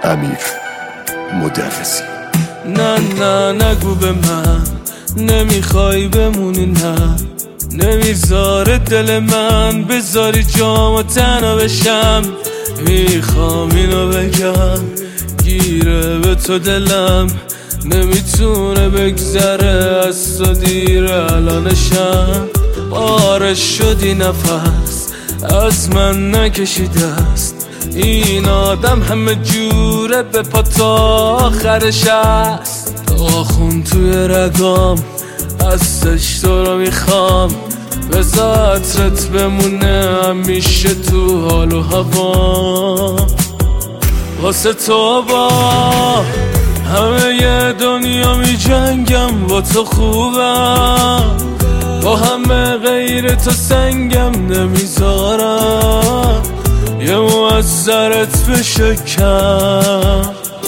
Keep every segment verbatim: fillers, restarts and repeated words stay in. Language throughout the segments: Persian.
امیر مدرسی. نه نه نگو به من نمیخوای بمونی، نه نمیذاره دل من بذاری جامو تنها بشم. میخوام اینو بگم گیره به تو دلم، نمیتونه بگذره از تو دیر الانشم. بارش شدی نفس از من نکشیده است، این آدم همه جوره به پا تا آخرش است. آخون توی رگام هستش تو رو میخوام، بذار عطرت بمونه همیشه تو حال و هوا. واسه تو با همه ی دنیا می جنگم، با تو خوبم، با همه غیر تو سنگم نمیذارم یه مو از سرت بشه کم.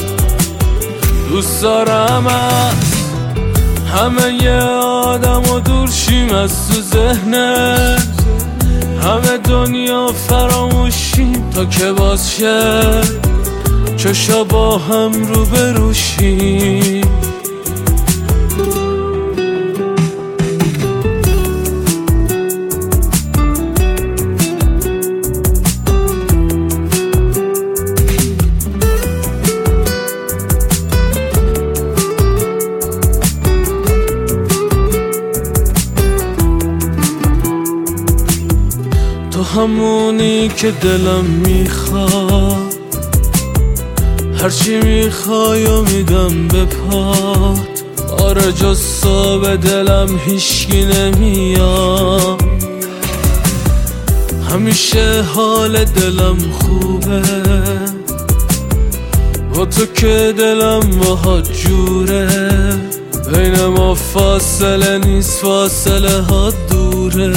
دوست دارم از همه ی آدم و دور شیم از تو ذهنه، همه دنیا فراموشیم تا که باز شه چشا با هم رو بروشیم. تو همونی که دلم میخواد، هرچی میخوای و میدم به پات. آره جز تو به دلم هیشکی نمیاد، همیشه حال دلم خوبه با تو که دلم باهات جوره. بین ما فاصله نیست، فاصله ها دوره.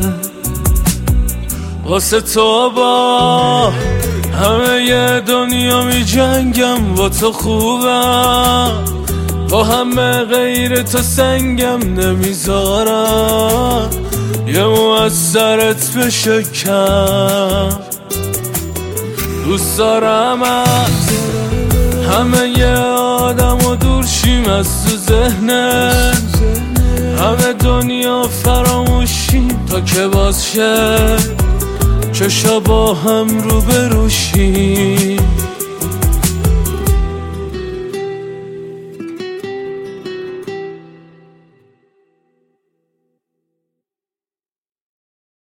واسه تو با همه ی دنیا می جنگم، با تو خوبم، با همه غیر تو سنگم نمیذارم یه مو از سرت بشه کم. دوست دارم از همه ی آدم و دور شیم از تو ذهنه، همه دنیا فراموشیم تا که باز شه چشا با هم رو بروشیم.